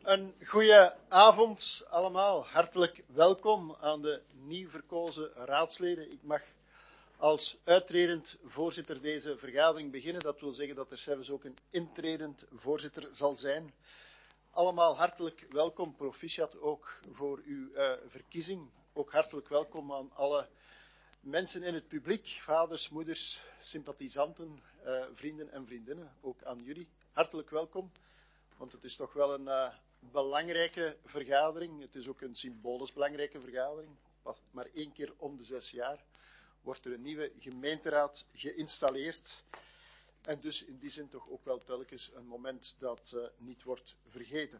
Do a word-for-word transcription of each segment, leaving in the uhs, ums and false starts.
Een goede avond allemaal. Hartelijk welkom aan de nieuw verkozen raadsleden. Ik mag als uitredend voorzitter deze vergadering beginnen. Dat wil zeggen dat er zelfs ook een intredend voorzitter zal zijn. Allemaal hartelijk welkom. Proficiat ook voor uw uh, verkiezing. Ook hartelijk welkom aan alle mensen in het publiek, vaders, moeders, sympathisanten, uh, vrienden en vriendinnen. Ook aan jullie. Hartelijk welkom. Want het is toch wel een uh, belangrijke vergadering. Het is ook een symbolisch belangrijke vergadering. Maar één keer om de zes jaar wordt er een nieuwe gemeenteraad geïnstalleerd. En dus in die zin toch ook wel telkens een moment dat uh, niet wordt vergeten.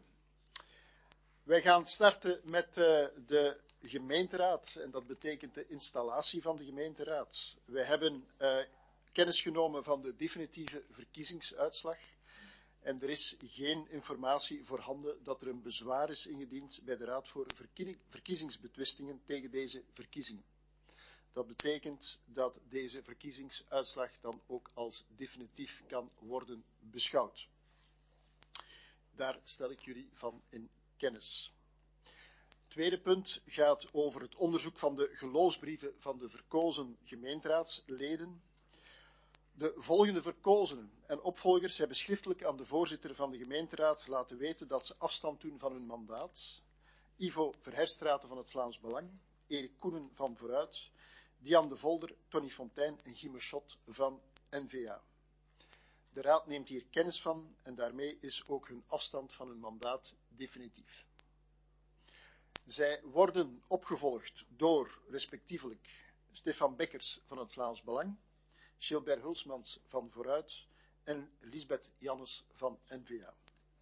Wij gaan starten met uh, de gemeenteraad. En dat betekent de installatie van de gemeenteraad. Wij hebben uh, kennis genomen van de definitieve verkiezingsuitslag. En er is geen informatie voorhanden dat er een bezwaar is ingediend bij de Raad voor Verkiezingsbetwistingen tegen deze verkiezingen. Dat betekent dat deze verkiezingsuitslag dan ook als definitief kan worden beschouwd. Daar stel ik jullie van in kennis. Het tweede punt gaat over het onderzoek van de geloofsbrieven van de verkozen gemeenteraadsleden. De volgende verkozenen en opvolgers hebben schriftelijk aan de voorzitter van de gemeenteraad laten weten dat ze afstand doen van hun mandaat. Ivo Verherstraten van het Vlaams Belang, Erik Koenen van Vooruit, Diane de Volder, Tony Fontijn en Guy Schot van N V A. De raad neemt hier kennis van en daarmee is ook hun afstand van hun mandaat definitief. Zij worden opgevolgd door respectievelijk Stefan Bekkers van het Vlaams Belang, Gilbert Hulsmans van Vooruit en Lisbeth Jannes van N V A.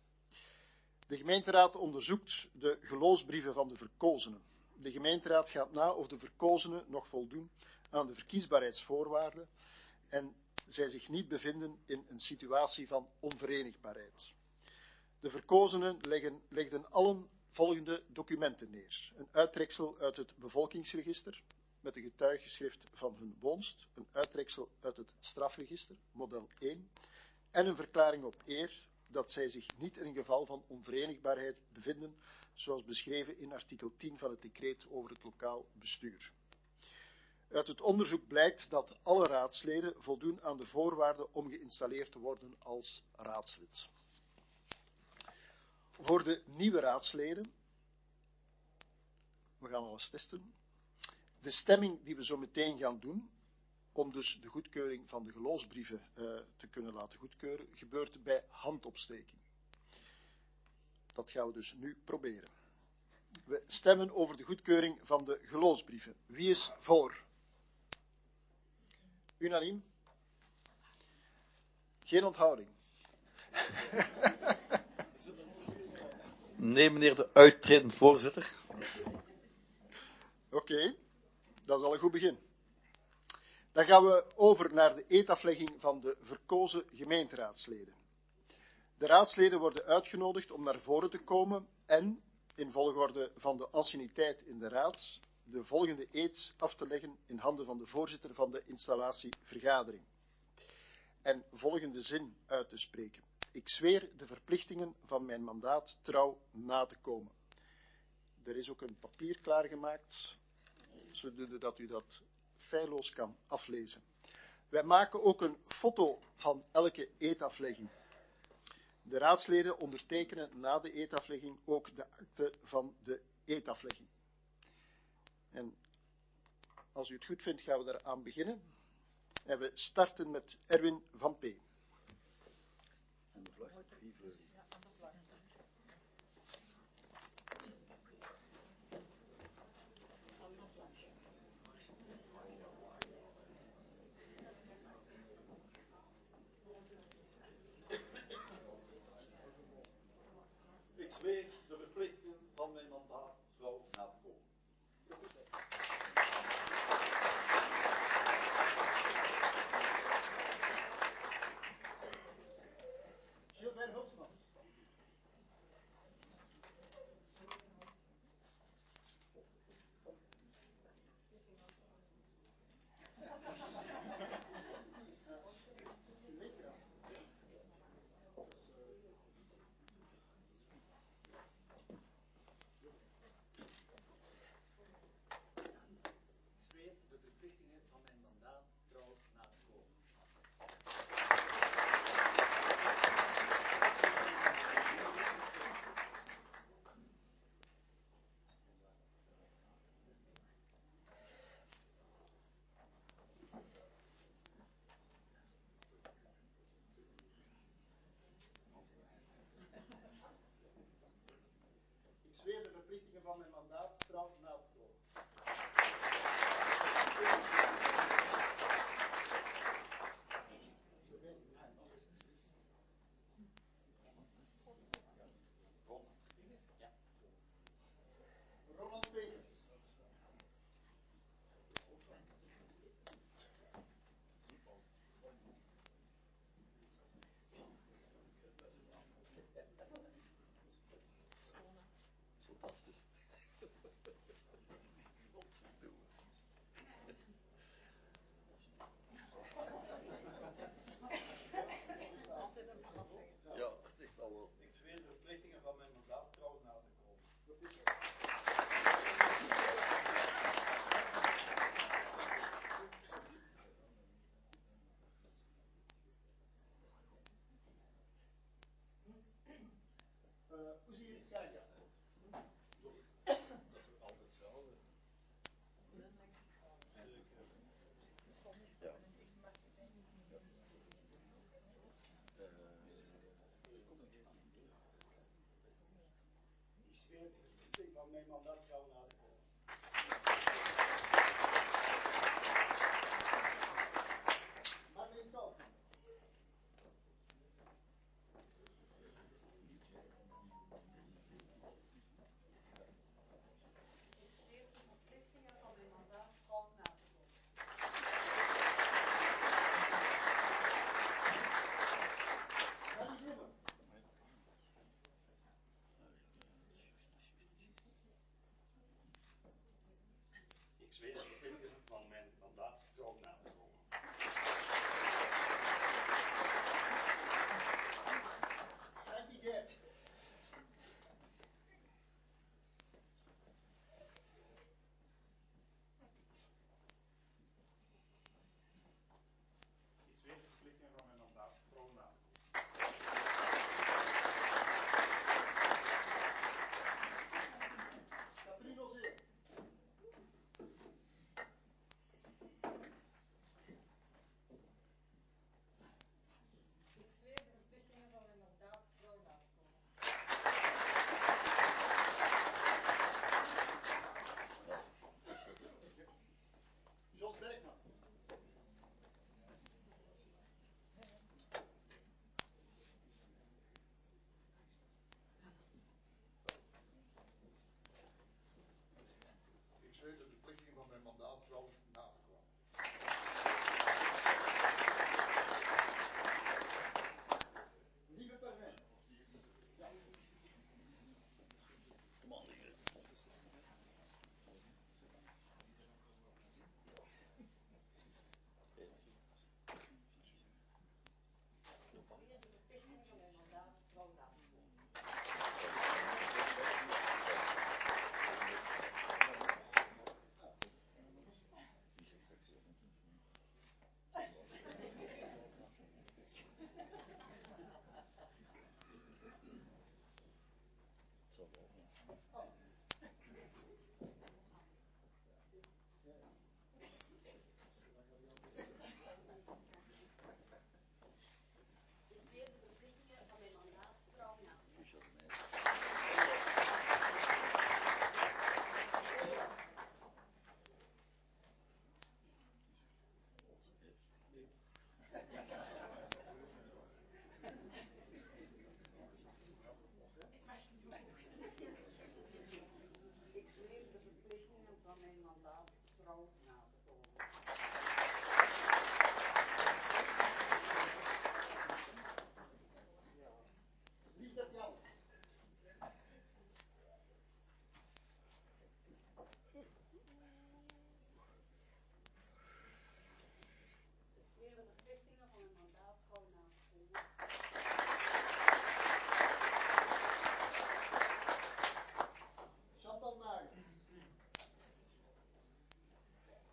De gemeenteraad onderzoekt de geloofsbrieven van de verkozenen. De gemeenteraad gaat na of de verkozenen nog voldoen aan de verkiesbaarheidsvoorwaarden en zij zich niet bevinden in een situatie van onverenigbaarheid. De verkozenen leggen, legden allen volgende documenten neer. Een uittreksel uit het bevolkingsregister met een getuigschrift van hun woonst, een uittreksel uit het strafregister, model één, en een verklaring op eer dat zij zich niet in een geval van onverenigbaarheid bevinden, zoals beschreven in artikel tien van het decreet over het lokaal bestuur. Uit het onderzoek blijkt dat alle raadsleden voldoen aan de voorwaarden om geïnstalleerd te worden als raadslid. Voor de nieuwe raadsleden, we gaan alles testen. De stemming die we zo meteen gaan doen, om dus de goedkeuring van de geloofsbrieven uh, te kunnen laten goedkeuren, gebeurt bij handopsteking. Dat gaan we dus nu proberen. We stemmen over de goedkeuring van de geloofsbrieven. Wie is voor? Unaniem? Geen onthouding. Nee, meneer de uittredend voorzitter. Oké, okay, dat is al een goed begin. Dan gaan we over naar de eedaflegging van de verkozen gemeenteraadsleden. De raadsleden worden uitgenodigd om naar voren te komen en, in volgorde van de anciëniteit in de raad, de volgende eed af te leggen in handen van de voorzitter van de installatievergadering. En volgende zin uit te spreken. Ik zweer de verplichtingen van mijn mandaat trouw na te komen. Er is ook een papier klaargemaakt, zodoende dat u dat feilloos kan aflezen. Wij maken ook een foto van elke eedaflegging. De raadsleden ondertekenen na de eedaflegging ook de akte van de eedaflegging. En als u het goed vindt, gaan we daaraan beginnen. En we starten met Erwin van P. En de vlag. Ik zweer de verplichtingen van mijn mandaat trouw na te komen. Gilbert Hulsmans. van mijn mandaat trouw na te komen. Ronald Peters. Fantastisch. Ja, dat is al wel. Ik zweer de verplichtingen van mijn mandaat trouw na te komen. Uh, Oezir Saja. Dat is altijd hetzelfde. Ja. Uh, Ik zweer de verplichting van mijn mandaat trouw na te komen. Marleen Kaufman. Ik zweer de verplichtingen van mijn mandaat trouw na te komen. Danny Bloemen. Ik zweer de verplichtingen van mijn mandaat trouw na te komen. Frankie Gert. Ik zweer de verplichtingen van mijn mandaat trouw na te komen. Katrien Ozeel. Ik zweer de verplichtingen van mijn mandaat trouw na te komen. Jos Bergman. Ik zweer de verplichtingen van mijn mandaat trouw na te komen. Lieve Perrin. Ja. man, hier. Ik zweer de verplichtingen van mijn mandaat trouw na te komen. Het zal wel. Oh. Ik zweer de verplichtingen van mijn mandaat trouw na te komen. Dus dat is Ik zweer de verplichtingen van mijn mandaat trouw na te komen. Lisbeth Jans. Ik zweer de verplichtingen van mijn mandaat trouw na te komen. Chantal Nagels.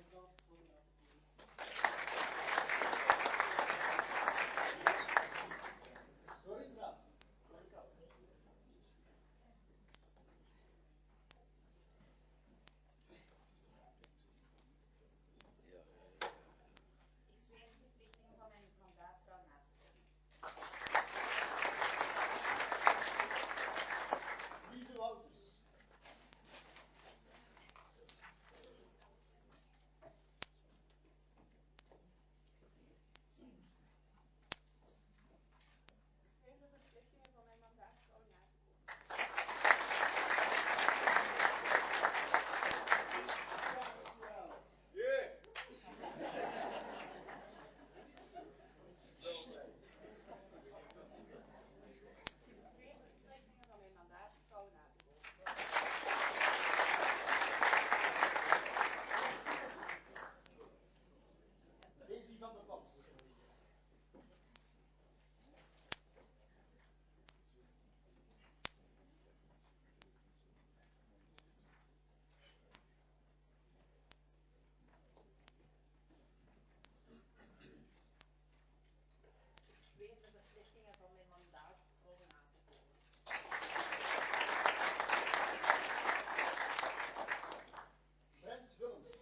mandaat trouw na te komen. Dorinda, Blanca. Ja, Ik zweer de verplichtingen van mijn mandaat trouw na te komen. Lise Wouters. Ik zweer de verplichtingen van mijn mandaat trouw na te komen. Ik zweer de verplichtingen van mijn mandaat trouw na te komen. Daisy van der Plas. Ik zweer de verplichtingen van mijn mandaat trouw na te komen. Brent Willems.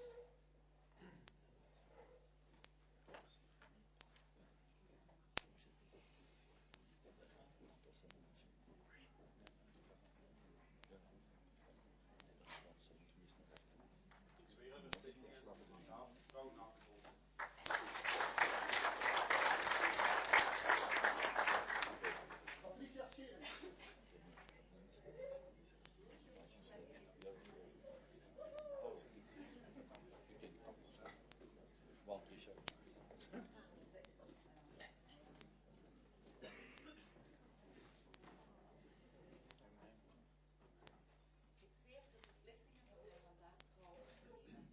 Ik zweer de verplichtingen van mijn mandaat trouw na te komen. Patricia Schering. want Richard. Ik zweer de verplichtingen van mijn mandaat trouw te nemen.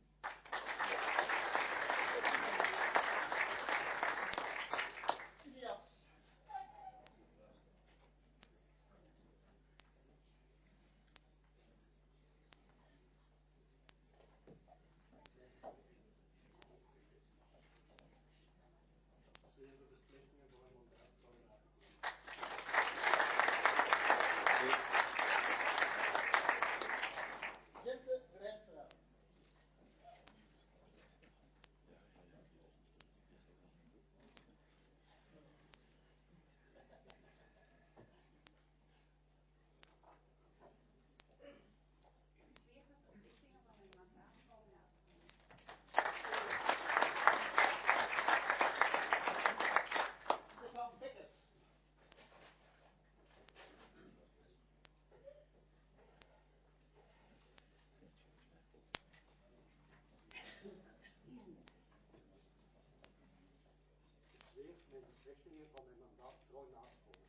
Ilias. Ik zweer de verplichtingen van mijn mandaat trouw na te komen. Jente Rijstra. Ik zweer de verplichtingen van mijn mandaat trouw na te komen. Stefan Bekkers. Ik zweer mijn verplichtingen van mijn mandaat trouw na te komen.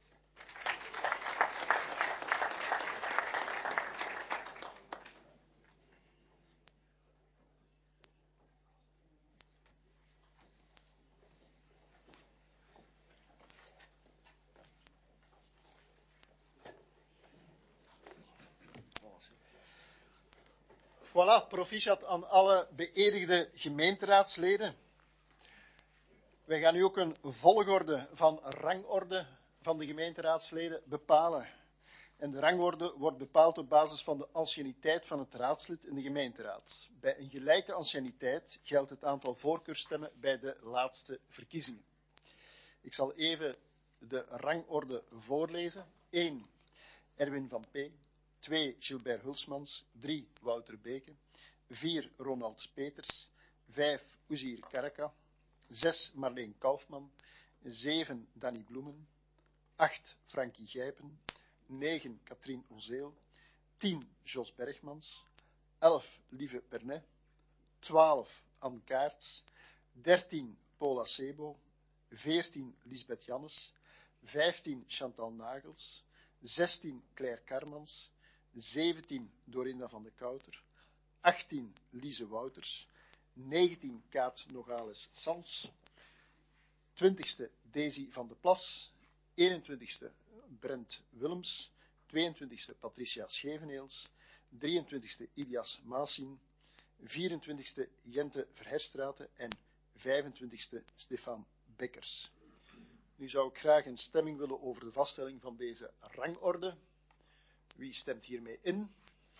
Voilà, proficiat aan alle beëdigde gemeenteraadsleden. Wij gaan nu ook een volgorde van rangorde van de gemeenteraadsleden bepalen. En de rangorde wordt bepaald op basis van de anciëniteit van het raadslid in de gemeenteraad. Bij een gelijke anciëniteit geldt het aantal voorkeurstemmen bij de laatste verkiezingen. Ik zal even de rangorde voorlezen. één. Erwin van P. twee. Gilbert Hulsmans. drie. Wouter Beke. vier. Ronald Peters. vijf. Oezier Karaka. zes. Marleen Kaufman. zeven. Danny Bloemen. acht. Frankie Gijpen. negen. Katrien Ozeel. tien. Jos Bergmans. elf. Lieve Pernet. twaalf. Anne Kaerts. dertien. Paula Sebo. veertien. Lisbeth Jannes. vijftien. Chantal Nagels. zestien. Claire Karmans. zeventien. Dorinda van de Kouter. achttien. Lise Wouters. negentien. Kaat Nogales Sans. twintigste. Daisy van de Plas. eenentwintigste. Brent Willems. tweeëntwintigste. Patricia Scheveneels. drieëntwintigste. Ilias Maasin. vierentwintigste Jente Verherstraten en vijfentwintigste Stefan Bekkers. Nu zou ik graag een stemming willen over de vaststelling van deze rangorde. Wie stemt hiermee in?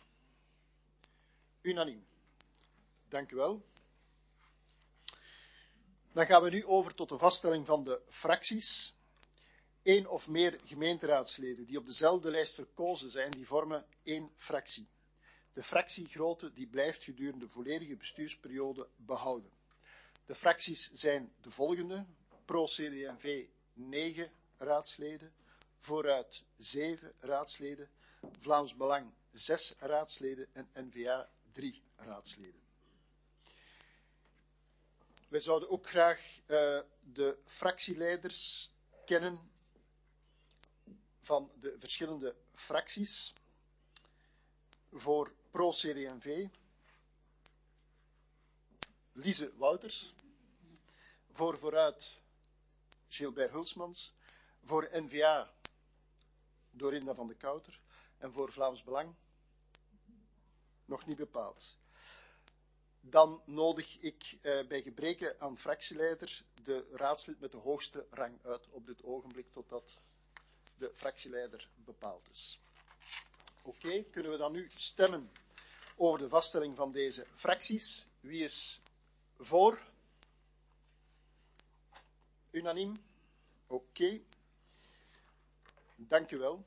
Unaniem. Dank u wel. Dan gaan we nu over tot de vaststelling van de fracties. Eén of meer gemeenteraadsleden die op dezelfde lijst verkozen zijn, die vormen één fractie. De fractiegrootte die blijft gedurende de volledige bestuursperiode behouden. De fracties zijn de volgende: Pro-C D en V negen raadsleden, Vooruit zeven raadsleden, Vlaams Belang zes raadsleden en N V A drie raadsleden. Wij zouden ook graag uh, de fractieleiders kennen van de verschillende fracties. Voor Pro-C D en V, Lise Wouters. Voor Vooruit, Gilbert Hulsmans. Voor N V A, Dorinda van de Kouter. En voor Vlaams Belang, nog niet bepaald. Dan nodig ik uh, bij gebreke aan fractieleider de raadslid met de hoogste rang uit op dit ogenblik, totdat de fractieleider bepaald is. Oké, okay, kunnen we dan nu stemmen over de vaststelling van deze fracties? Wie is voor? Unaniem? Oké. Okay. Dank u wel.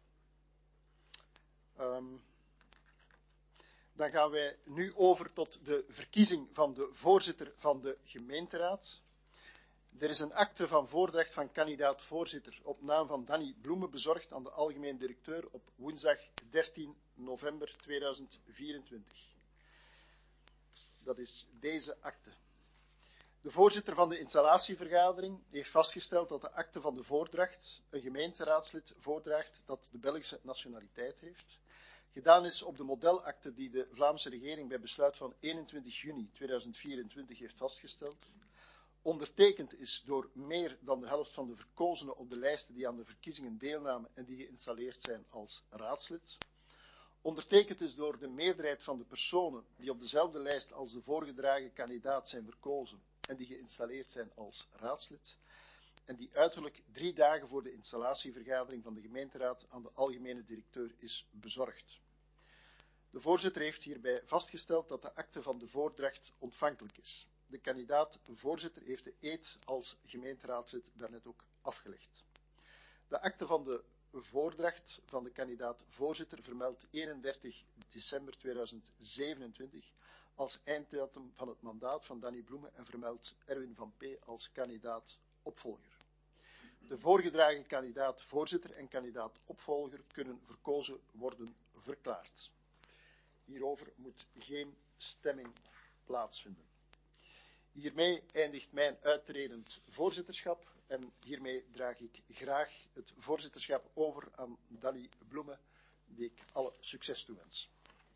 Um, dan gaan wij nu over tot de verkiezing van de voorzitter van de gemeenteraad. Er is een akte van voordracht van kandidaat-voorzitter op naam van Danny Bloemen bezorgd aan de algemeen directeur op woensdag dertien november tweeduizend vierentwintig. Dat is deze akte. De voorzitter van de installatievergadering heeft vastgesteld dat de akte van de voordracht een gemeenteraadslid voordraagt dat de Belgische nationaliteit heeft. Gedaan is op de modelakte die de Vlaamse regering bij besluit van eenentwintig juni tweeduizend vierentwintig heeft vastgesteld. Ondertekend is door meer dan de helft van de verkozenen op de lijsten die aan de verkiezingen deelnamen en die geïnstalleerd zijn als raadslid. Ondertekend is door de meerderheid van de personen die op dezelfde lijst als de voorgedragen kandidaat zijn verkozen en die geïnstalleerd zijn als raadslid. En die uiterlijk drie dagen voor de installatievergadering van de gemeenteraad aan de algemene directeur is bezorgd. De voorzitter heeft hierbij vastgesteld dat de akte van de voordracht ontvankelijk is. De kandidaat-voorzitter heeft de eed als gemeenteraadslid daarnet ook afgelegd. De akte van de voordracht van de kandidaat-voorzitter vermeldt eenendertig december tweeduizend zevenentwintig als einddatum van het mandaat van Danny Bloemen en vermeldt Erwin van P. als kandidaat-opvolger. De voorgedragen kandidaat-voorzitter en kandidaat-opvolger kunnen verkozen worden verklaard. Hierover moet geen stemming plaatsvinden. Hiermee eindigt mijn uitredend voorzitterschap en hiermee draag ik graag het voorzitterschap over aan Danny Bloemen, die ik alle succes toewens.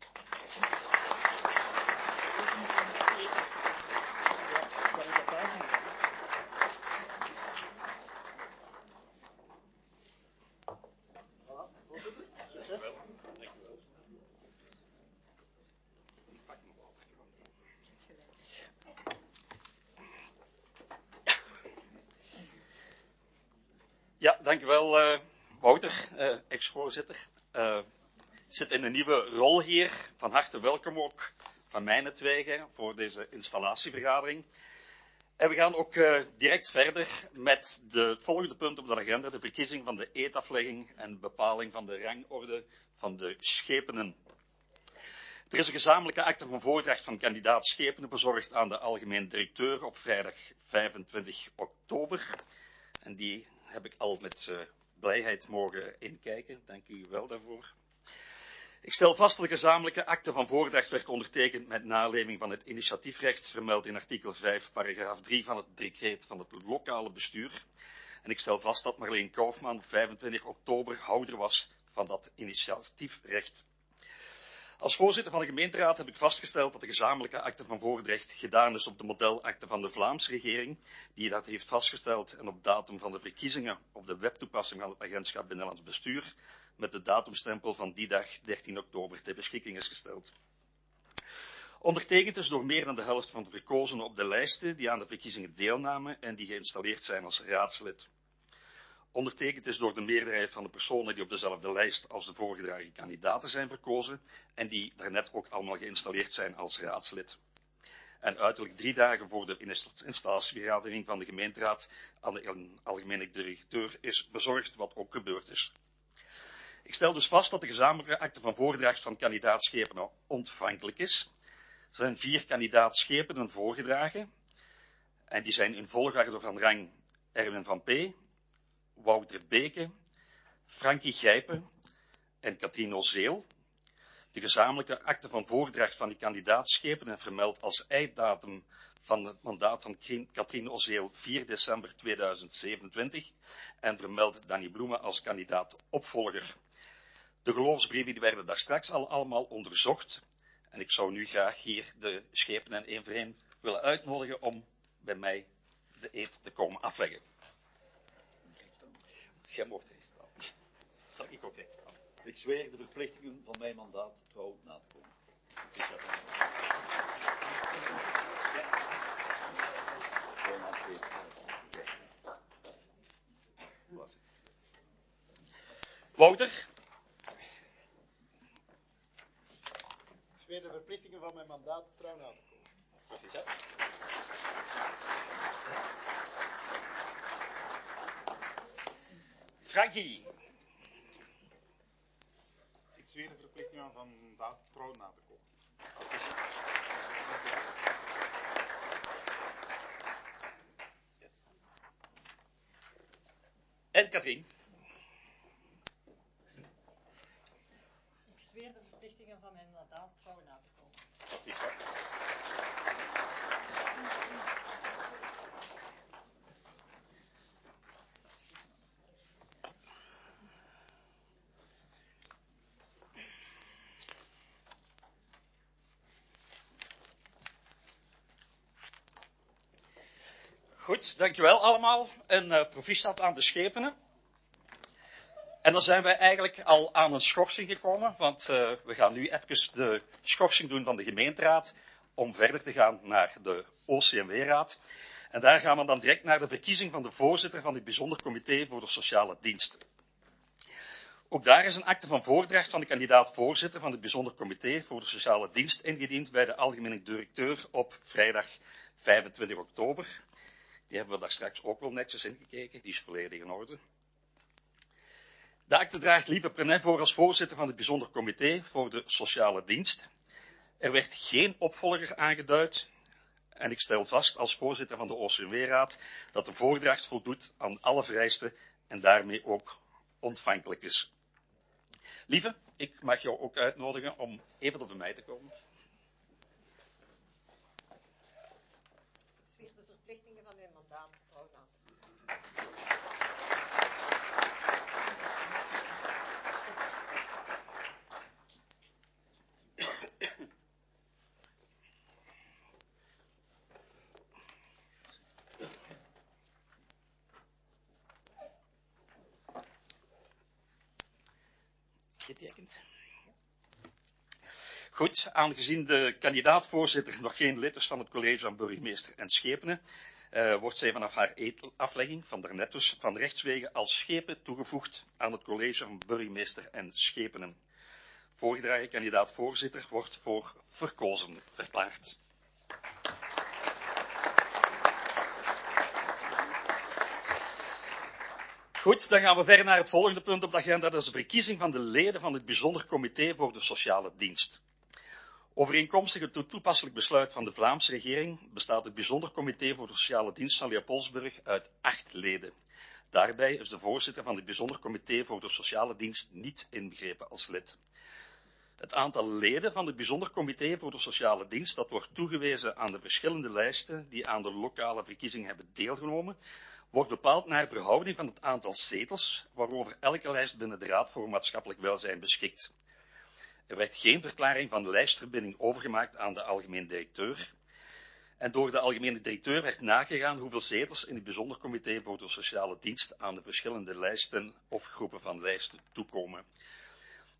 Ja, dank u wel, uh, Wouter, uh, ex-voorzitter. Uh, ik zit in een nieuwe rol hier. Van harte welkom ook van mijnentwege voor deze installatievergadering. En we gaan ook uh, direct verder met de, het volgende punt op de agenda, de verkiezing van de eedaflegging en bepaling van de rangorde van de schepenen. Er is een gezamenlijke akte van voordracht van kandidaat schepenen bezorgd aan de algemeen directeur op vrijdag vijfentwintig oktober. En die heb ik al met uh, blijheid mogen inkijken. Dank u wel daarvoor. Ik stel vast dat de gezamenlijke akte van voordracht werd ondertekend met naleving van het initiatiefrecht, vermeld in artikel vijf, paragraaf drie van het decreet van het lokale bestuur. En ik stel vast dat Marleen Kaufman op vijfentwintig oktober houder was van dat initiatiefrecht. Als voorzitter van de gemeenteraad heb ik vastgesteld dat de gezamenlijke akte van voordracht gedaan is op de modelakte van de Vlaamse regering, die dat heeft vastgesteld en op datum van de verkiezingen op de webtoepassing van het agentschap Binnenlands Bestuur met de datumstempel van die dag dertien oktober ter beschikking is gesteld. Ondertekend is door meer dan de helft van de verkozenen op de lijsten die aan de verkiezingen deelnamen en die geïnstalleerd zijn als raadslid. Ondertekend is door de meerderheid van de personen die op dezelfde lijst als de voorgedragen kandidaten zijn verkozen en die daarnet ook allemaal geïnstalleerd zijn als raadslid. En uiterlijk drie dagen voor de installatievergadering van de gemeenteraad aan de algemene directeur is bezorgd, wat ook gebeurd is. Ik stel dus vast dat de gezamenlijke akte van voordracht van kandidaatschepenen ontvankelijk is. Er zijn vier kandidaatschepenen voorgedragen en die zijn in volgorde van rang Erwin van P., Wouter Beke, Frankie Gijpen en Katrien Ozeel. De gezamenlijke akte van voordracht van die kandidaatschepenen vermeldt als einddatum van het mandaat van Katrien Ozeel vier december tweeduizend zevenentwintig en vermeldt Danny Bloemen als kandidaat opvolger. De geloofsbrieven die werden daar straks al allemaal onderzocht en ik zou nu graag hier de schepenen één voor één willen uitnodigen om bij mij de eed te komen afleggen. Jij mocht recht staan. Zal ik ook recht staan? Ik zweer de verplichtingen van mijn mandaat trouw na te komen. Wouter? Ik zweer de verplichtingen van mijn mandaat trouw na te komen. Proficiat. Frankie? Ik zweer de verplichtingen van mijn mandaat trouw na te komen. Yes. En Katrien? Ik zweer de verplichtingen van mijn mandaat trouw na te komen. Proficiat. Goed, dankjewel allemaal en uh, proficiat aan de schepenen. En dan zijn wij eigenlijk al aan een schorsing gekomen, want uh, we gaan nu even de schorsing doen van de gemeenteraad om verder te gaan naar de O C M W-raad. En daar gaan we dan direct naar de verkiezing van de voorzitter van het bijzonder comité voor de sociale diensten. Ook daar is een akte van voordracht van de kandidaat-voorzitter van het bijzonder comité voor de sociale dienst ingediend bij de algemene directeur op vrijdag vijfentwintig oktober. Die hebben we daar straks ook wel netjes ingekeken, die is volledig in orde. De akte draagt Lieve Prenet voor als voorzitter van het bijzonder comité voor de sociale dienst. Er werd geen opvolger aangeduid en ik stel vast als voorzitter van de O C M W-raad dat de voordracht voldoet aan alle vereisten en daarmee ook ontvankelijk is. Lieve, ik mag jou ook uitnodigen om even tot bij mij te komen. Ik zweer de verplichtingen van mijn mandaat trouw na te komen. Getekend. Goed, aangezien de kandidaat-voorzitter nog geen lid is van het college van burgemeester en schepenen, uh, wordt zij vanaf haar aflegging van daarnet dus van rechtswege als schepen toegevoegd aan het college van burgemeester en schepenen. Voorgedragen kandidaat-voorzitter wordt voor verkozen verklaard. Goed, dan gaan we verder naar het volgende punt op de agenda. Dat is de verkiezing van de leden van het bijzonder comité voor de sociale dienst. Overeenkomstig het toepasselijk besluit van de Vlaamse regering bestaat het bijzonder comité voor de sociale dienst van Leopoldsburg uit acht leden. Daarbij is de voorzitter van het bijzonder comité voor de sociale dienst niet inbegrepen als lid. Het aantal leden van het bijzonder comité voor de sociale dienst dat wordt toegewezen aan de verschillende lijsten die aan de lokale verkiezing hebben deelgenomen, wordt bepaald naar verhouding van het aantal zetels waarover elke lijst binnen de Raad voor Maatschappelijk Welzijn beschikt. Er werd geen verklaring van de lijstverbinding overgemaakt aan de algemeen directeur. En door de algemene directeur werd nagegaan hoeveel zetels in het bijzonder comité voor de sociale dienst aan de verschillende lijsten of groepen van lijsten toekomen.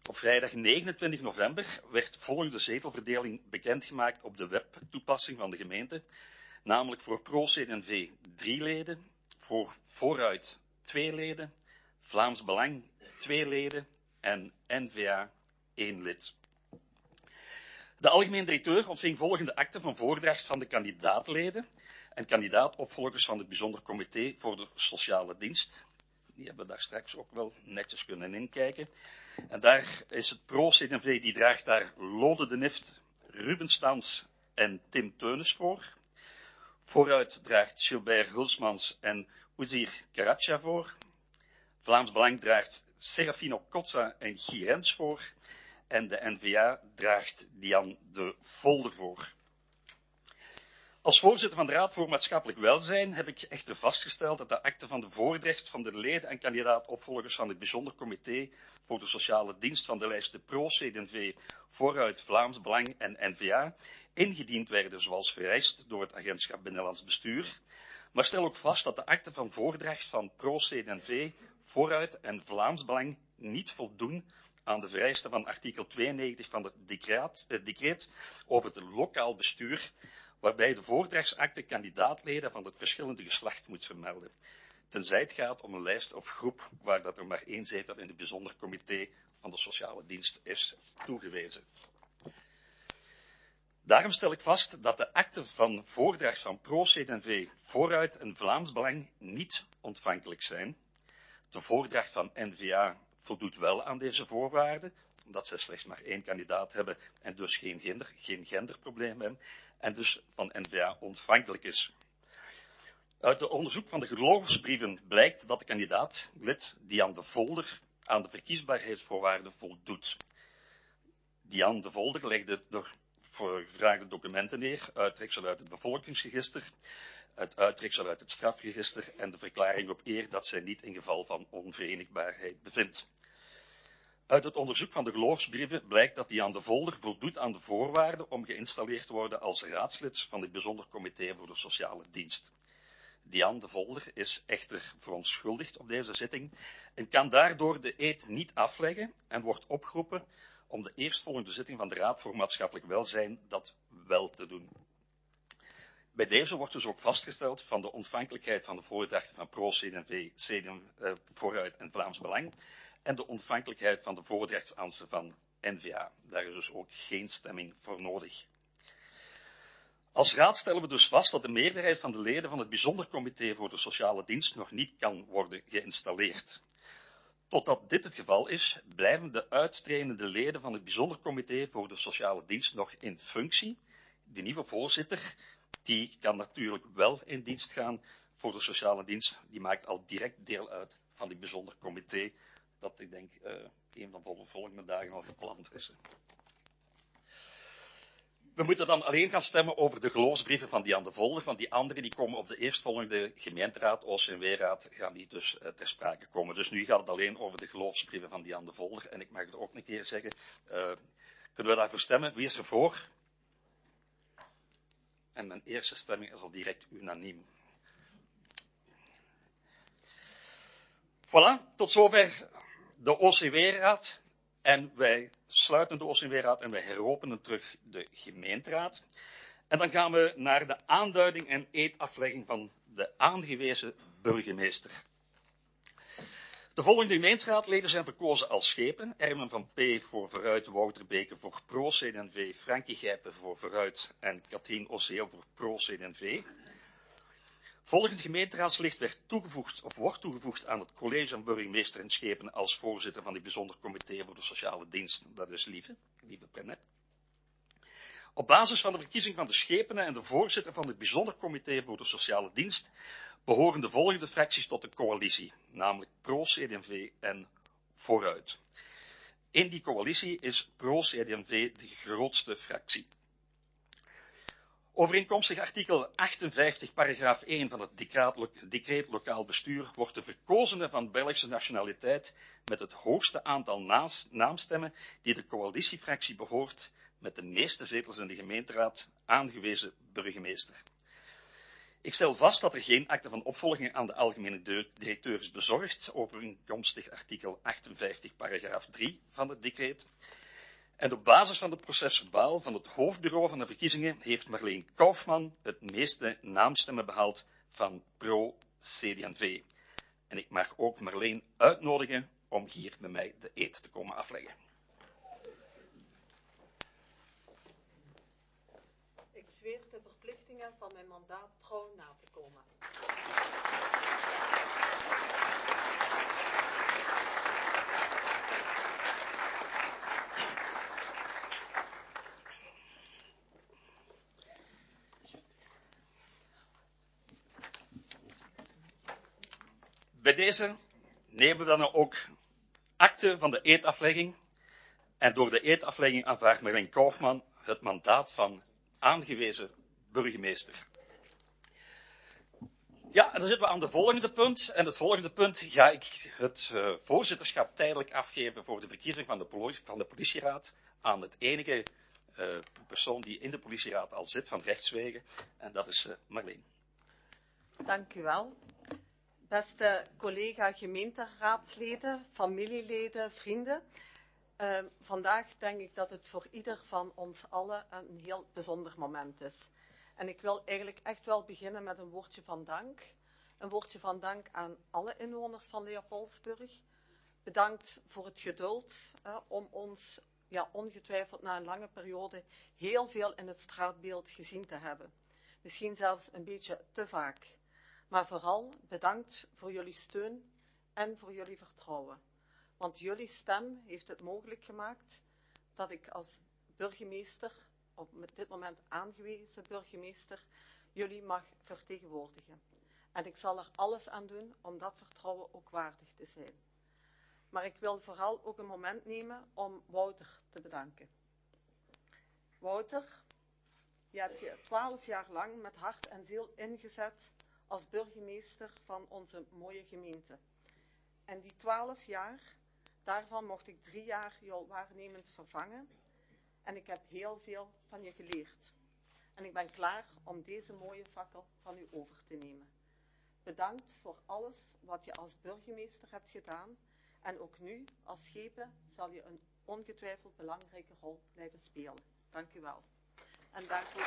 Op vrijdag negenentwintig november werd volgende zetelverdeling bekendgemaakt op de webtoepassing van de gemeente, namelijk voor Pro-C D en V drie leden, voor Vooruit twee leden, Vlaams Belang twee leden en N V A één lid. De algemeen directeur ontving volgende akte van voordracht van de kandidaatleden en kandidaatopvolgers van het bijzonder comité voor de sociale dienst. Die hebben daar straks ook wel netjes kunnen inkijken. En daar is het Pro-C D en V, die draagt daar Lode de Nift, Ruben Stans en Tim Teunis voor. Vooruit draagt Gilbert Hulsmans en Ouzir Karacha voor. Vlaams Belang draagt Serafino Kotza en Guy Rens voor. En de N V A draagt Diane de Volder voor. Als voorzitter van de Raad voor Maatschappelijk Welzijn heb ik echter vastgesteld dat de akte van de voordracht van de leden en kandidaatopvolgers van het bijzonder comité voor de sociale dienst van de lijsten Pro-C D en V, Vooruit, Vlaams Belang en N V A ingediend werden zoals vereist door het agentschap Binnenlands Bestuur, maar stel ook vast dat de akte van voordracht van Pro-C D en V, Vooruit en Vlaams Belang niet voldoen aan de vereisten van artikel tweeënnegentig van het decreet, het decreet over het lokaal bestuur, waarbij de voordrachtsakte kandidaatleden van het verschillende geslacht moet vermelden, tenzij het gaat om een lijst of groep waar dat er maar één zetel in het bijzonder comité van de sociale dienst is toegewezen. Daarom stel ik vast dat de akte van voordracht van Pro-C D en V, Vooruit en Vlaams Belang niet ontvankelijk zijn. De voordracht van N V A voldoet wel aan deze voorwaarden, omdat zij slechts maar één kandidaat hebben en dus geen, gender, geen genderprobleem hebben, en dus van N V A ontvankelijk is. Uit het onderzoek van de geloofsbrieven blijkt dat de kandidaat, lid Diane de Volder, aan de verkiesbaarheidsvoorwaarden voldoet. Diane de Volder legde de gevraagde documenten neer, uittreksel uit het bevolkingsregister, het uittreksel uit het strafregister en de verklaring op eer dat zij niet in geval van onverenigbaarheid bevindt. Uit het onderzoek van de geloofsbrieven blijkt dat Diane de Volder voldoet aan de voorwaarden om geïnstalleerd te worden als raadslid van het bijzonder comité voor de sociale dienst. Diane de Volder is echter verontschuldigd op deze zitting en kan daardoor de eed niet afleggen en wordt opgeroepen om de eerstvolgende zitting van de Raad voor Maatschappelijk Welzijn dat wel te doen. Bij deze wordt dus ook vastgesteld van de ontvankelijkheid van de voordracht van Pro-C D en V, C D en, uh, Vooruit en Vlaams Belang en de ontvankelijkheid van de voordrachtsambten van N V A. Daar is dus ook geen stemming voor nodig. Als raad stellen we dus vast dat de meerderheid van de leden van het bijzonder comité voor de sociale dienst nog niet kan worden geïnstalleerd. Totdat dit het geval is, blijven de uittredende leden van het bijzonder comité voor de sociale dienst nog in functie. De nieuwe voorzitter, die kan natuurlijk wel in dienst gaan voor de sociale dienst. Die maakt al direct deel uit van dit bijzonder comité, dat ik denk uh, een van de volgende dagen al gepland is. We moeten dan alleen gaan stemmen over de geloofsbrieven van Diane de Volder, want die anderen die komen op de eerstvolgende gemeenteraad, O C N W-raad, gaan die dus uh, ter sprake komen. Dus nu gaat het alleen over de geloofsbrieven van Diane de Volder. En ik mag het ook een keer zeggen, uh, kunnen we daarvoor stemmen? Wie is er voor? En mijn eerste stemming is al direct unaniem. Voilà, tot zover de O C W-raad. En wij sluiten de O C N W-raad en wij heropenen terug de gemeenteraad. En dan gaan we naar de aanduiding en eedaflegging van de aangewezen burgemeester. De volgende gemeenteraadleden zijn verkozen als schepen. Ermen van P. voor Vooruit, Wouter Beke voor Pro-C D en V, Frankie Gijpen voor Vooruit en Katrien Osseel voor Pro-C D en V. Volgend gemeenteraadslid werd toegevoegd of wordt toegevoegd aan het college van burgemeester en schepen als voorzitter van het bijzonder comité voor de sociale dienst. Dat is Lieve, Lieve Prenet. Op basis van de verkiezing van de schepenen en de voorzitter van het bijzonder comité voor de sociale dienst behoren de volgende fracties tot de coalitie, namelijk Pro-C D en V en Vooruit. In die coalitie is Pro-C D en V de grootste fractie. Overeenkomstig artikel achtenvijftig, paragraaf één van het decreet lokaal bestuur wordt de verkozene van Belgische nationaliteit met het hoogste aantal naamstemmen die de coalitiefractie behoort met de meeste zetels in de gemeenteraad aangewezen burgemeester. Ik stel vast dat er geen akte van opvolging aan de algemene directeur is bezorgd, overeenkomstig artikel achtenvijftig paragraaf drie van het decreet. En op basis van het procesverbaal van het hoofdbureau van de verkiezingen heeft Marleen Kaufman het meeste naamstemmen behaald van pro-C D en V. En ik mag ook Marleen uitnodigen om hier bij mij de eed te komen afleggen. Ik zweer de verplichtingen van mijn mandaat trouw na te komen. Bij deze nemen we dan ook akte van de eedaflegging. En door de eedaflegging aanvaardt Marleen Kaufman het mandaat van aangewezen burgemeester. Ja, en dan zitten we aan de volgende punt. En het volgende punt ga ik het uh, voorzitterschap tijdelijk afgeven voor de verkiezing van de, poli- van de politieraad aan het enige uh, persoon die in de politieraad al zit van rechtswege. En dat is uh, Marleen. Dank u wel. Beste collega gemeenteraadsleden, familieleden, vrienden. Uh, vandaag denk ik dat het voor ieder van ons allen een heel bijzonder moment is. En ik wil eigenlijk echt wel beginnen met een woordje van dank. Een woordje van dank aan alle inwoners van Leopoldsburg. Bedankt voor het geduld uh, om ons ja, ongetwijfeld na een lange periode heel veel in het straatbeeld gezien te hebben. Misschien zelfs een beetje te vaak. Maar vooral bedankt voor jullie steun en voor jullie vertrouwen. Want jullie stem heeft het mogelijk gemaakt dat ik als burgemeester, op dit moment aangewezen burgemeester, jullie mag vertegenwoordigen. En ik zal er alles aan doen om dat vertrouwen ook waardig te zijn. Maar ik wil vooral ook een moment nemen om Wouter te bedanken. Wouter, je hebt je twaalf jaar lang met hart en ziel ingezet als burgemeester van onze mooie gemeente. En die twaalf jaar, daarvan mocht ik drie jaar jou waarnemend vervangen. En ik heb heel veel van je geleerd. En ik ben klaar om deze mooie fakkel van u over te nemen. Bedankt voor alles wat je als burgemeester hebt gedaan. En ook nu, als schepen, zal je een ongetwijfeld belangrijke rol blijven spelen. Dank u wel. En dank u.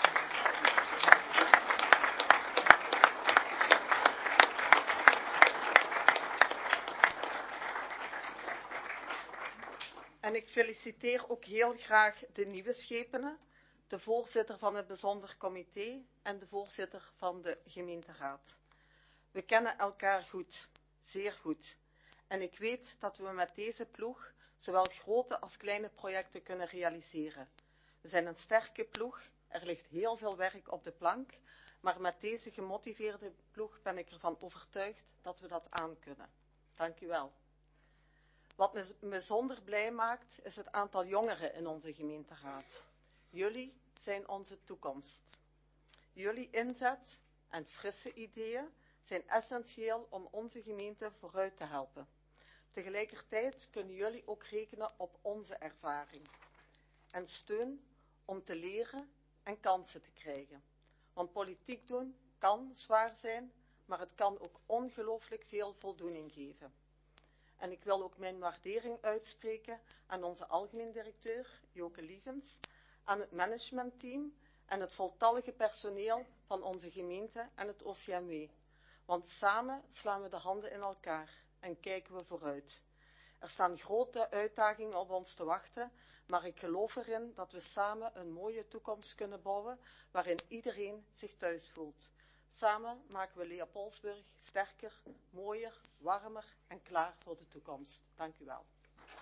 En ik feliciteer ook heel graag de nieuwe schepenen, de voorzitter van het bijzonder comité en de voorzitter van de gemeenteraad. We kennen elkaar goed, zeer goed. En ik weet dat we met deze ploeg zowel grote als kleine projecten kunnen realiseren. We zijn een sterke ploeg, er ligt heel veel werk op de plank, maar met deze gemotiveerde ploeg ben ik ervan overtuigd dat we dat aankunnen. Dank u wel. Wat me bijzonder blij maakt, is het aantal jongeren in onze gemeenteraad. Jullie zijn onze toekomst. Jullie inzet en frisse ideeën zijn essentieel om onze gemeente vooruit te helpen. Tegelijkertijd kunnen jullie ook rekenen op onze ervaring en steun om te leren en kansen te krijgen. Want politiek doen kan zwaar zijn, maar het kan ook ongelooflijk veel voldoening geven. En ik wil ook mijn waardering uitspreken aan onze algemeen directeur, Joke Lievens, aan het managementteam en het voltallige personeel van onze gemeente en het O C M W. Want samen slaan we de handen in elkaar en kijken we vooruit. Er staan grote uitdagingen op ons te wachten, maar ik geloof erin dat we samen een mooie toekomst kunnen bouwen waarin iedereen zich thuis voelt. Samen maken we Leopoldsburg sterker, mooier, warmer en klaar voor de toekomst. Dank u wel.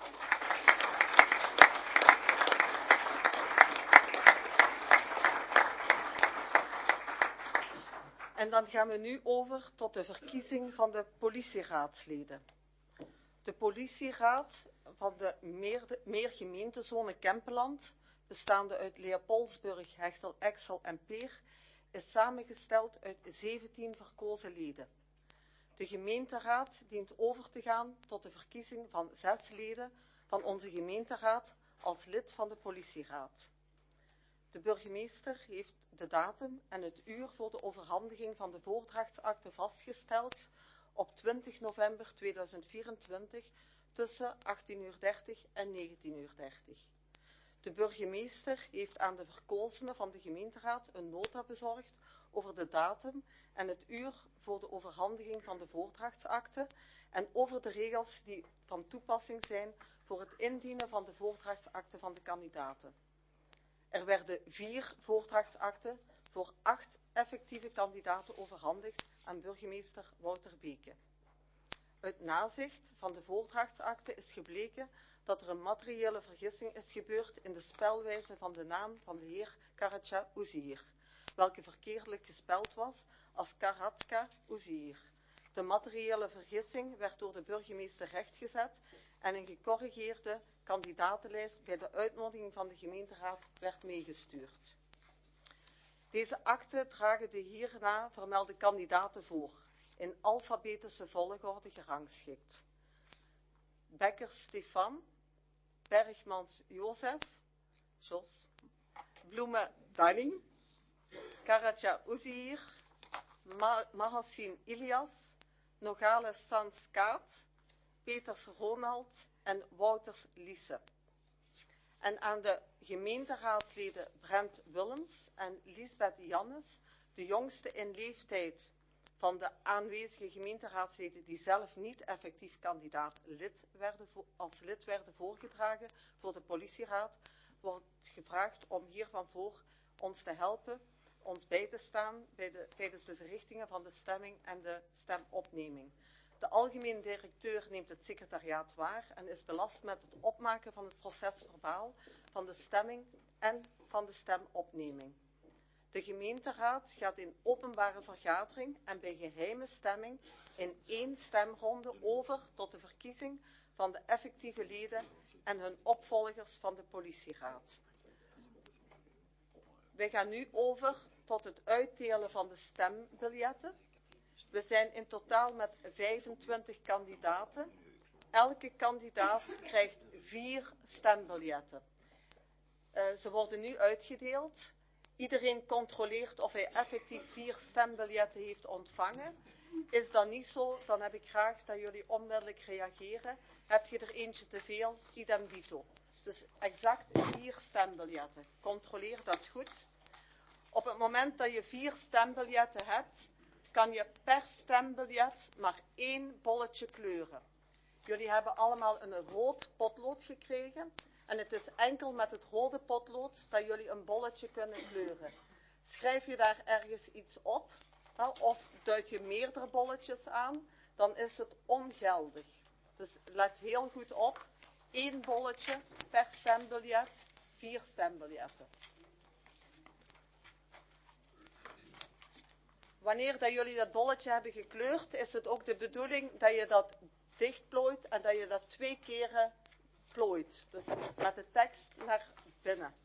En dan gaan we nu over tot de verkiezing van de politieraadsleden. De politieraad van de meer, meergemeentezone Kempenland, bestaande uit Leopoldsburg, Hechtel, Exel en Peer, is samengesteld uit zeventien verkozen leden. De gemeenteraad dient over te gaan tot de verkiezing van zes leden van onze gemeenteraad als lid van de politieraad. De burgemeester heeft de datum en het uur voor de overhandiging van de voordrachtsakte vastgesteld op twintig november tweeduizend vierentwintig tussen achttien uur dertig en negentien uur dertig. De burgemeester heeft aan de verkozenen van de gemeenteraad een nota bezorgd over de datum en het uur voor de overhandiging van de voordrachtsakte en over de regels die van toepassing zijn voor het indienen van de voordrachtsakte van de kandidaten. Er werden vier voordrachtsakten voor acht effectieve kandidaten overhandigd aan burgemeester Wouter Beke. Uit nazicht van de voordrachtsakte is gebleken dat er een materiële vergissing is gebeurd in de spelwijze van de naam van de heer Karatja Oezir, welke verkeerdelijk gespeld was als Karatka Oezir. De materiële vergissing werd door de burgemeester rechtgezet en een gecorrigeerde kandidatenlijst bij de uitnodiging van de gemeenteraad werd meegestuurd. Deze akten dragen de hierna vermelde kandidaten voor, in alfabetische volgorde gerangschikt. Bekker Stefan, Bergmans Jozef, Jos, Bloemen Danning, Karatja Oezir, Ma Mahassin Ilias, Nogales Sans Kaat, Peters Ronald en Wouters Lisse. En aan de gemeenteraadsleden Brent Willems en Lisbeth Jannes, de jongste in leeftijd van de aanwezige gemeenteraadsleden die zelf niet effectief kandidaat lid werden, als lid werden voorgedragen voor de politieraad, wordt gevraagd om hiervan voor ons te helpen, ons bij te staan bij de, tijdens de verrichtingen van de stemming en de stemopneming. De algemeen directeur neemt het secretariaat waar en is belast met het opmaken van het procesverbaal van de stemming en van de stemopneming. De gemeenteraad gaat in openbare vergadering en bij geheime stemming in één stemronde over tot de verkiezing van de effectieve leden en hun opvolgers van de politieraad. Wij gaan nu over tot het uitdelen van de stembiljetten. We zijn in totaal met vijfentwintig kandidaten. Elke kandidaat krijgt vier stembiljetten. Uh, ze worden nu uitgedeeld. Iedereen controleert of hij effectief vier stembiljetten heeft ontvangen. Is dat niet zo, dan heb ik graag dat jullie onmiddellijk reageren. Heb je er eentje te veel, idem dito. Dus exact vier stembiljetten. Controleer dat goed. Op het moment dat je vier stembiljetten hebt, kan je per stembiljet maar één bolletje kleuren. Jullie hebben allemaal een rood potlood gekregen. En het is enkel met het rode potlood dat jullie een bolletje kunnen kleuren. Schrijf je daar ergens iets op, of duid je meerdere bolletjes aan, dan is het ongeldig. Dus let heel goed op. Eén bolletje per stembiljet, vier stembiljetten. Wanneer dat jullie dat bolletje hebben gekleurd, is het ook de bedoeling dat je dat dichtplooit en dat je dat twee keren plooit. Dus met de tekst naar binnen.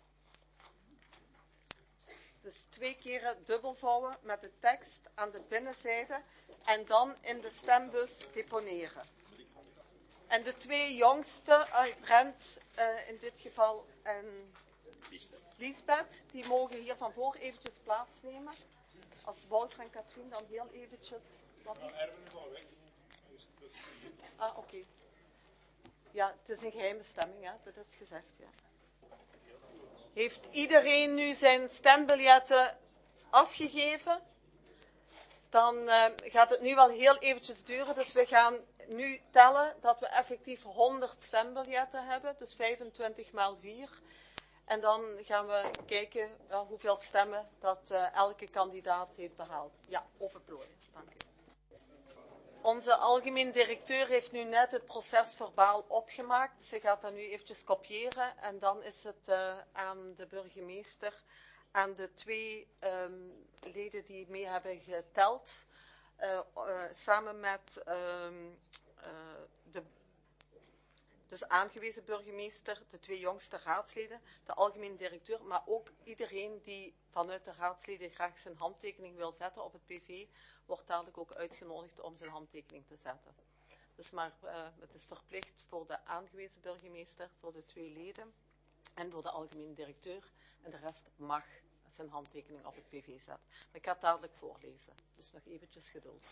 Dus twee keren dubbelvouwen met de tekst aan de binnenzijde en dan in de stembus deponeren. En de twee jongste, uh, Brent uh, in dit geval en Lisbeth, die mogen hier van voor eventjes plaatsnemen. Als Wouter en Katrien dan heel eventjes... Wat... Nou, Erwin is al weg. Dus, dus... Ah, oké. Okay. Ja, het is een geheime stemming, hè? Dat is gezegd, ja. Heeft iedereen nu zijn stembiljetten afgegeven? Dan uh, gaat het nu wel heel eventjes duren, dus we gaan nu tellen dat we effectief honderd stembiljetten hebben, dus vijfentwintig maal vier. En dan gaan we kijken uh, hoeveel stemmen dat uh, elke kandidaat heeft behaald. Ja, openplooien. Dank u. Onze algemeen directeur heeft nu net het procesverbaal opgemaakt. Ze gaat dat nu eventjes kopiëren en dan is het uh, aan de burgemeester, aan de twee um, leden die mee hebben geteld, uh, uh, samen met um, uh, de dus aangewezen burgemeester, de twee jongste raadsleden, de algemeen directeur, maar ook iedereen die vanuit de raadsleden graag zijn handtekening wil zetten op het P V, wordt dadelijk ook uitgenodigd om zijn handtekening te zetten. Dus maar uh, het is verplicht voor de aangewezen burgemeester, voor de twee leden. en door de algemeen directeur. En de rest mag zijn handtekening op het P V zetten. Maar ik ga het dadelijk voorlezen, dus nog eventjes geduld.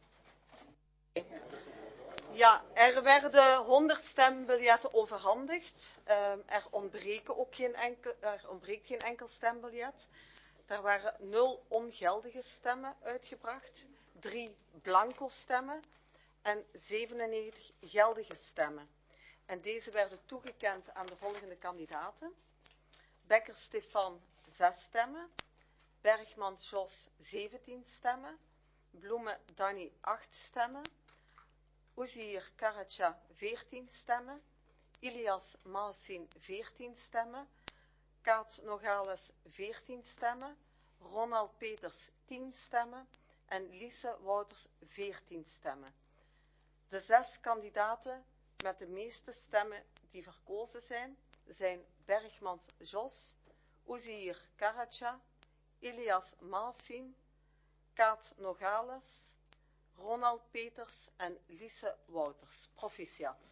Ja, er werden honderd stembiljetten overhandigd. Uh, er, ontbreken ook geen enkel, er ontbreekt geen enkel stembiljet. Er waren nul ongeldige stemmen uitgebracht, drie blanco stemmen en zevenennegentig geldige stemmen. En deze werden toegekend aan de volgende kandidaten. Bekker Stefan, zes stemmen. Bergman Jos, zeventien stemmen. Bloemen Danny, acht stemmen. Oezir Karaca, veertien stemmen. Ilias Malsin, veertien stemmen. Kaat Nogales, veertien stemmen. Ronald Peters, tien stemmen. En Lise Wouters, veertien stemmen. De zes kandidaten met de meeste stemmen die verkozen zijn, zijn Bergmans Jos, Oezir Karaca, Ilias Malsin, Kaat Nogales, Ronald Peters en Lise Wouters. Proficiat.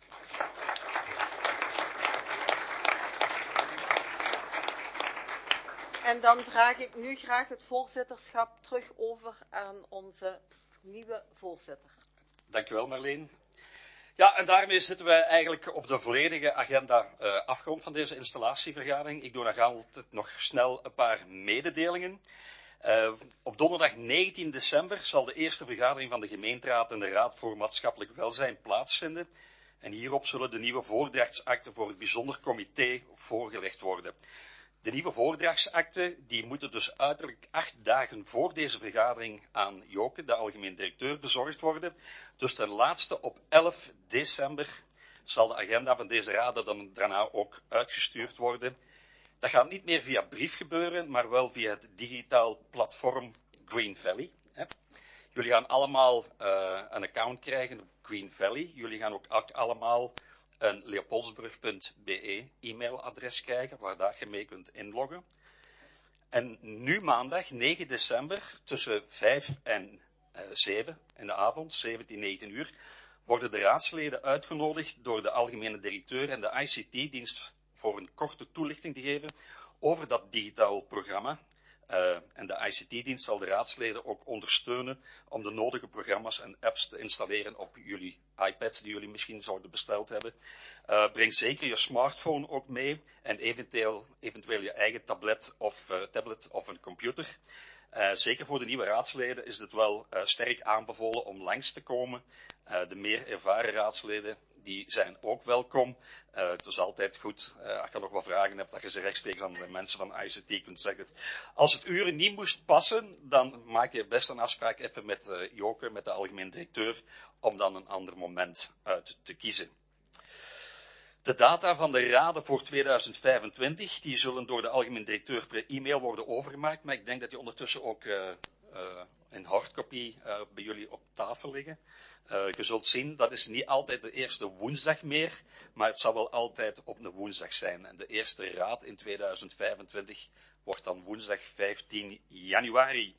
En dan draag ik nu graag het voorzitterschap terug over aan onze nieuwe voorzitter. Dankjewel Marleen. Ja, en daarmee zitten we eigenlijk op de volledige agenda uh, afgerond van deze installatievergadering. Ik doe nog altijd nog snel een paar mededelingen. Uh, op donderdag negentien december zal de eerste vergadering van de gemeenteraad en de Raad voor Maatschappelijk Welzijn plaatsvinden. En hierop zullen de nieuwe voordrachtsakten voor het bijzonder comité voorgelegd worden. De nieuwe voordrachtsakten die moeten dus uiterlijk acht dagen voor deze vergadering aan Joke, de algemeen directeur, bezorgd worden. Dus ten laatste op elf december zal de agenda van deze raden dan daarna ook uitgestuurd worden. Dat gaat niet meer via brief gebeuren, maar wel via het digitaal platform Green Valley. Jullie gaan allemaal uh, een account krijgen op Green Valley. Jullie gaan ook allemaal een leopoldsbrug punt b e e-mailadres krijgen, waar daar je mee kunt inloggen. En nu maandag, negen december, tussen vijf en zeven in de avond, zeventien, negentien uur, worden de raadsleden uitgenodigd door de algemene directeur en de I C T-dienst voor een korte toelichting te geven over dat digitaal programma. Uh, en de I C T-dienst zal de raadsleden ook ondersteunen om de nodige programma's en apps te installeren op jullie iPads die jullie misschien zouden besteld hebben. Uh, breng zeker je smartphone ook mee en eventueel, eventueel je eigen tablet of, uh, tablet of een computer. Uh, zeker voor de nieuwe raadsleden is het wel uh, sterk aanbevolen om langs te komen. Uh, de meer ervaren raadsleden die zijn ook welkom. Uh, het is altijd goed, uh, als je nog wat vragen hebt, dat je ze rechtstreeks aan de mensen van I C T kunt zeggen. Als het uren niet moest passen, dan maak je best een afspraak even met uh, Joke, met de algemeen directeur, om dan een ander moment uit te kiezen. De data van de raden voor tweeduizend vijfentwintig, die zullen door de algemeen directeur per e-mail worden overgemaakt, maar ik denk dat die ondertussen ook uh, uh, in hardcopy uh, bij jullie op tafel liggen. Uh, je zult zien, dat is niet altijd de eerste woensdag meer, maar het zal wel altijd op een woensdag zijn. En de eerste raad in tweeduizend vijfentwintig wordt dan woensdag vijftien januari.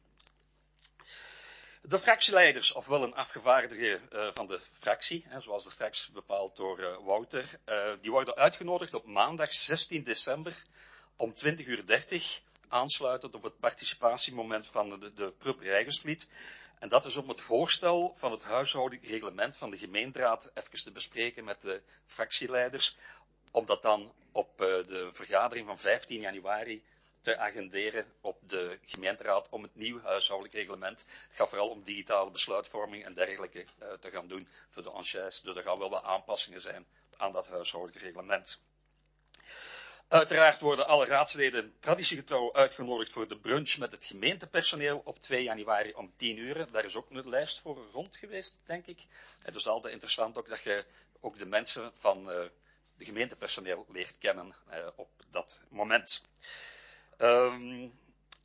De fractieleiders, ofwel een afgevaardigde uh, van de fractie, hè, zoals er straks bepaald door uh, Wouter, uh, die worden uitgenodigd op maandag zestien december om twintig uur dertig, aansluitend op het participatiemoment van de, de Prup Rijgersvliet. En dat is om het voorstel van het huishoudelijk reglement van de gemeenteraad even te bespreken met de fractieleiders, om dat dan op uh, de vergadering van vijftien januari te agenderen op de gemeenteraad om het nieuw huishoudelijk reglement. Het gaat vooral om digitale besluitvorming en dergelijke uh, te gaan doen voor de anciens. Dus er gaan wel wat aanpassingen zijn aan dat huishoudelijk reglement. Uiteraard worden alle raadsleden traditiegetrouw uitgenodigd voor de brunch met het gemeentepersoneel op twee januari om tien uur. Daar is ook een lijst voor rond geweest, denk ik. Het is altijd interessant ook dat je ook de mensen van uh, de gemeentepersoneel leert kennen uh, op dat moment. Um,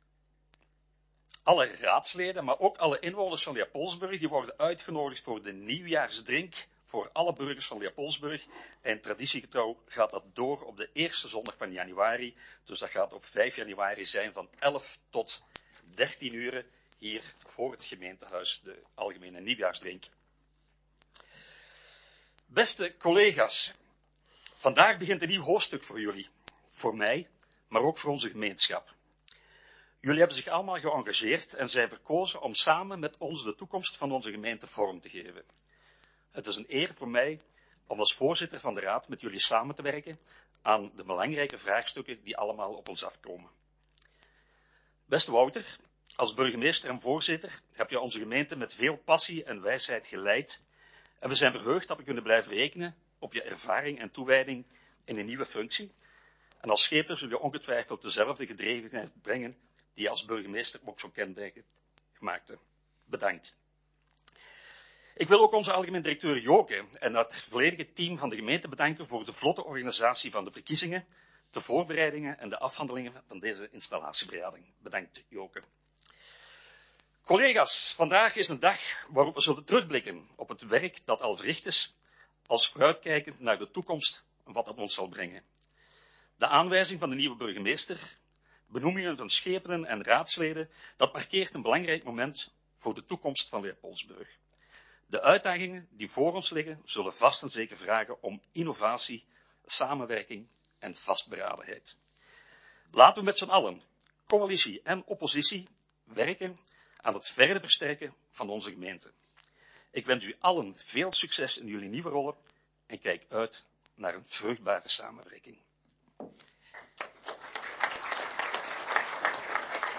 alle raadsleden, maar ook alle inwoners van Leopoldsburg, die worden uitgenodigd voor de nieuwjaarsdrink voor alle burgers van Leopoldsburg. En traditiegetrouw gaat dat door op de eerste zondag van januari. Dus dat gaat op vijf januari zijn van elf tot dertien uur hier voor het gemeentehuis, de algemene nieuwjaarsdrink. Beste collega's, vandaag begint een nieuw hoofdstuk voor jullie. voor mij, maar ook voor onze gemeenschap. Jullie hebben zich allemaal geëngageerd en zijn verkozen om samen met ons de toekomst van onze gemeente vorm te geven. Het is een eer voor mij om als voorzitter van de Raad met jullie samen te werken aan de belangrijke vraagstukken die allemaal op ons afkomen. Beste Wouter, als burgemeester en voorzitter heb je onze gemeente met veel passie en wijsheid geleid en we zijn verheugd dat we kunnen blijven rekenen op je ervaring en toewijding in een nieuwe functie. En als scheper zul je ongetwijfeld dezelfde gedrevenheid brengen die je als burgemeester ook zo kenmerkend maakte. Bedankt. Ik wil ook onze algemeen directeur Joke en het volledige team van de gemeente bedanken voor de vlotte organisatie van de verkiezingen, de voorbereidingen en de afhandelingen van deze installatievergadering. Bedankt, Joke. Collega's, vandaag is een dag waarop we zullen terugblikken op het werk dat al verricht is, als vooruitkijkend naar de toekomst en wat dat ons zal brengen. De aanwijzing van de nieuwe burgemeester, benoemingen van schepenen en raadsleden, dat markeert een belangrijk moment voor de toekomst van Leopoldsburg. De uitdagingen die voor ons liggen, zullen vast en zeker vragen om innovatie, samenwerking en vastberadenheid. Laten we met z'n allen, coalitie en oppositie, werken aan het verder versterken van onze gemeente. Ik wens u allen veel succes in jullie nieuwe rollen en kijk uit naar een vruchtbare samenwerking.